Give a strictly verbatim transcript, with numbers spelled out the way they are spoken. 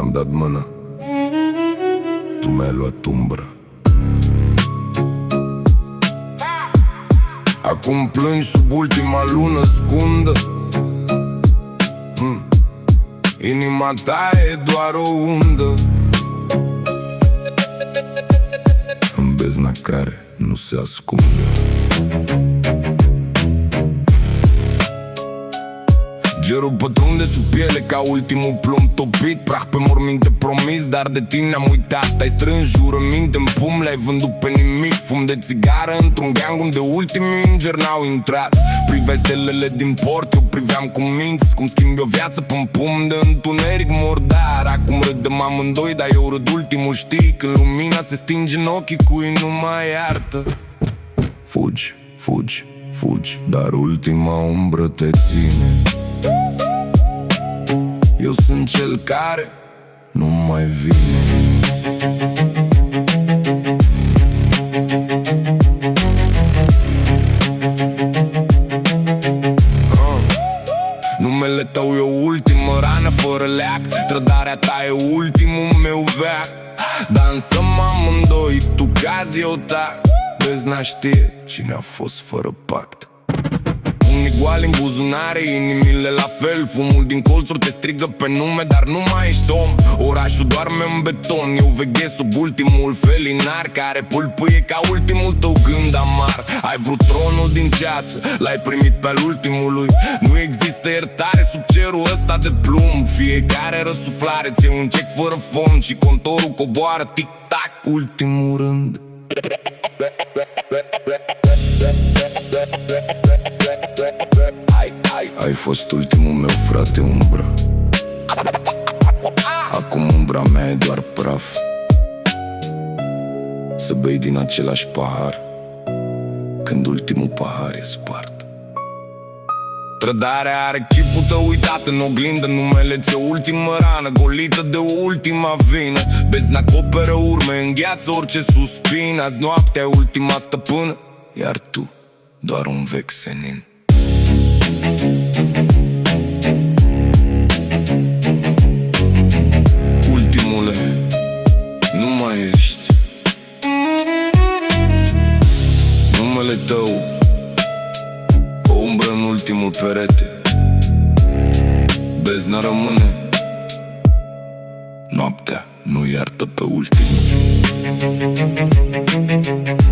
Ți-am dat mână, tu mi-ai luat umbră. Acum plângi sub ultima lună scundă. hmm. Inima ta e doar o undă în bezna care nu se ascunde. Gerul pătrunde sub piele ca ultimul plumb topit. Prah pe morminte promis, dar de tine am uitat. Ai strâns jurăminte în pumn, le-ai vândut pe nimic. Fum de țigară într-un gang unde ultimii îngeri n-au intrat. Priveai stelele din port, eu priveam cum minți. Cum schimbi o viață pe-n pumn de întuneric murdar. Acum râdem amândoi, dar eu râd ultimul, știi? Când lumina se stinge în ochii cui nu mai iartă. Fugi, fugi, fugi, dar ultima umbră te ține. Eu sunt cel care nu mai vine. uh. Numele tău e o ultimă rană fără leac. Trădarea ta e ultimul meu veac. Dansăm amândoi, tu cazi, eu tac. Bezna știe cine a fost fără pact. Pumnii goali în buzunare, inimile la fel. Fumul din colțuri te strigă pe nume, dar nu mai ești om. Orașul doarme în beton, eu veghez sub ultimul felinar care pâlpâie ca ultimul tău gând amar. Ai vrut tronul din ceață, l-ai primit pe-al ultimului. Nu există iertare sub cerul ăsta de plumb. Fiecare răsuflare ți-e un cec fără fond și contorul coboară tic-tac. Ultimul rând. Ai fost ultimul meu frate umbră. Acum umbra mea e doar praf. Să bei din același pahar când ultimul pahar e spart. Trădarea are chipul tău uitat în oglindă. Numele ți-e ultimă rană golită de o ultima vină. Bezna acoperă urme, îngheață orice suspin. Azi noaptea e ultima stăpână, iar tu doar un vechi senin. Ultimule, nu mai ești. Numele tău, o umbră în ultimul perete. Bezna rămâne, noaptea nu iartă pe ultimul.